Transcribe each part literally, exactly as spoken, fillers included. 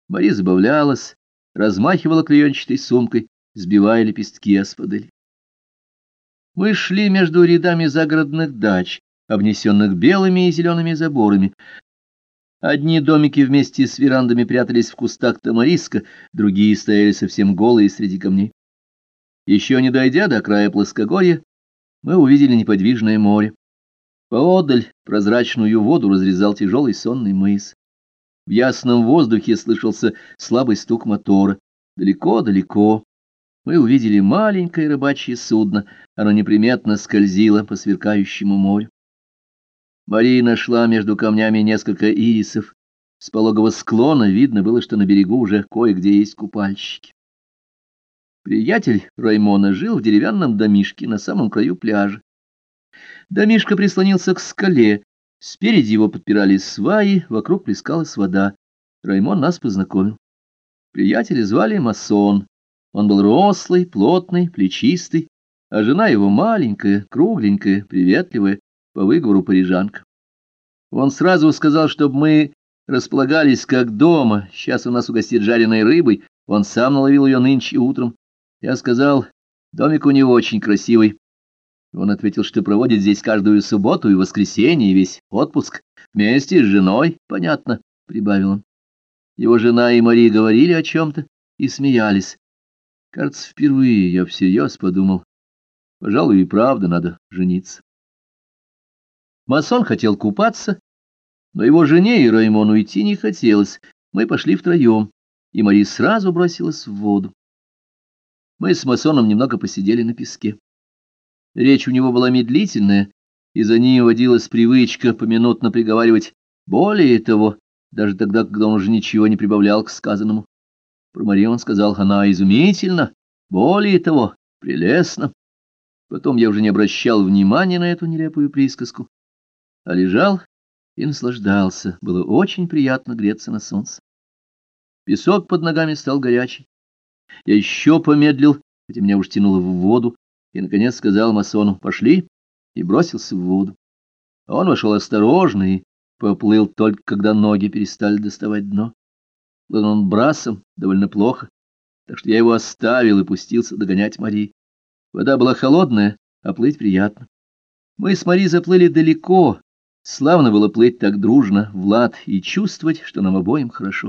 Мари забавлялась, размахивала клеенчатой сумкой, сбивая лепестки аспадель. Мы шли между рядами загородных дач, обнесенных белыми и зелеными заборами. Одни домики вместе с верандами прятались в кустах тамариска, другие стояли совсем голые среди камней. Еще не дойдя до края плоскогорья, мы увидели неподвижное море. Поодаль прозрачную воду разрезал тяжелый сонный мыс. В ясном воздухе слышался слабый стук мотора. Далеко-далеко мы увидели маленькое рыбачье судно, оно неприметно скользило по сверкающему морю. Мария нашла между камнями несколько ирисов. С пологого склона видно было, что на берегу уже кое-где есть купальщики. Приятель Раймона жил в деревянном домишке на самом краю пляжа. Домишко прислонился к скале, спереди его подпирали сваи, вокруг плескалась вода. Раймон нас познакомил. Приятеля звали Масон. Он был рослый, плотный, плечистый, а жена его маленькая, кругленькая, приветливая, по выговору парижанка. Он сразу сказал, чтобы мы располагались как дома, сейчас у нас угостит жареной рыбой, он сам наловил ее нынче утром. Я сказал, домик у него очень красивый. Он ответил, что проводит здесь каждую субботу и воскресенье, и весь отпуск вместе с женой, понятно, — прибавил он. Его жена и Мария говорили о чем-то и смеялись. Кажется, впервые я всерьез подумал, пожалуй, и правда надо жениться. Масон хотел купаться, но его жене и Раймону идти не хотелось. Мы пошли втроем, и Мария сразу бросилась в воду. Мы с Масоном немного посидели на песке. Речь у него была медлительная, и за ней водилась привычка поминутно приговаривать «более того», даже тогда, когда он уже ничего не прибавлял к сказанному. Про Марию он сказал, она изумительна, более того, прелестна. Потом я уже не обращал внимания на эту нелепую присказку, а лежал и наслаждался. Было очень приятно греться на солнце. Песок под ногами стал горячий. Я еще помедлил, хотя меня уж тянуло в воду, и, наконец, сказал Масону «пошли», и бросился в воду. Он вошел осторожно и поплыл только, когда ноги перестали доставать дно. Плыл он брасом довольно плохо, так что я его оставил и пустился догонять Мари. Вода была холодная, а плыть приятно. Мы с Мари заплыли далеко. Славно было плыть так дружно, в лад, и чувствовать, что нам обоим хорошо.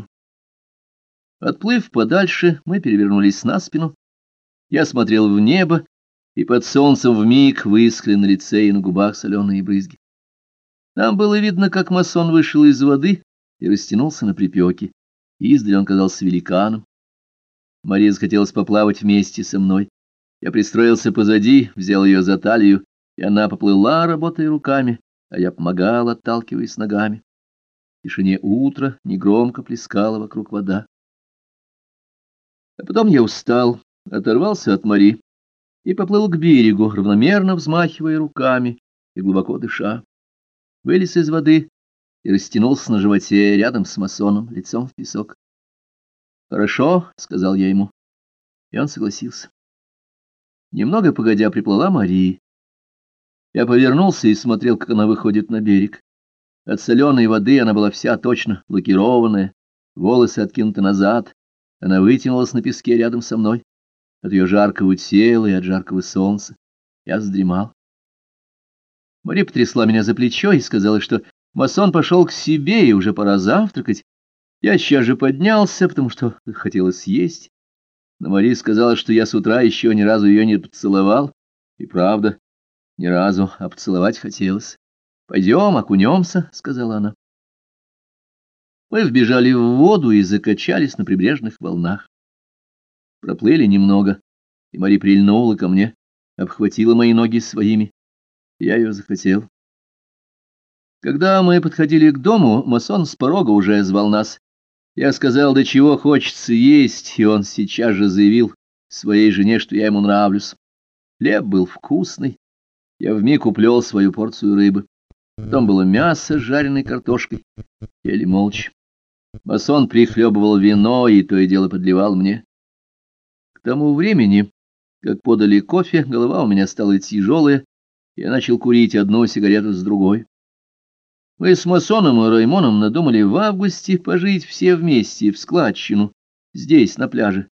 Отплыв подальше, мы перевернулись на спину. Я смотрел в небо, и под солнцем вмиг выскли на лице и на губах соленые брызги. Там было видно, как Масон вышел из воды и растянулся на припеке. Издали он казался великаном. Мария захотелось поплавать вместе со мной. Я пристроился позади, взял ее за талию, и она поплыла, работая руками, а я помогал, отталкиваясь ногами. В тишине утра негромко плескала вокруг вода. А потом я устал, оторвался от Мари и поплыл к берегу, равномерно взмахивая руками и глубоко дыша. Вылез из воды и растянулся на животе рядом с Масоном, лицом в песок. «Хорошо», — сказал я ему, и он согласился. Немного погодя приплыла Мария. Я повернулся и смотрел, как она выходит на берег. От соленой воды она была вся точно лакированная, волосы откинуты назад. Она вытянулась на песке рядом со мной. От ее жаркого тела и от жаркого солнца я задремал. Мария потрясла меня за плечо и сказала, что Масон пошел к себе, и уже пора завтракать. Я сейчас же поднялся, потому что хотелось съесть. Но Мария сказала, что я с утра еще ни разу ее не поцеловал. И правда, ни разу, а поцеловать хотелось. «Пойдем, окунемся», — сказала она. Мы вбежали в воду и закачались на прибрежных волнах. Проплыли немного, и Мария прильнула ко мне, обхватила мои ноги своими. Я ее захотел. Когда мы подходили к дому, Масон с порога уже звал нас. Я сказал, до чего хочется есть, и он сейчас же заявил своей жене, что я ему нравлюсь. Хлеб был вкусный. Я вмиг уплел свою порцию рыбы. Потом было мясо с жареной картошкой. Ели молча. Масон прихлебывал вино и то и дело подливал мне. К тому времени, как подали кофе, голова у меня стала тяжелая, и я начал курить одну сигарету с другой. Мы с масоном и Раймоном надумали в августе пожить все вместе в складчину, здесь, на пляже.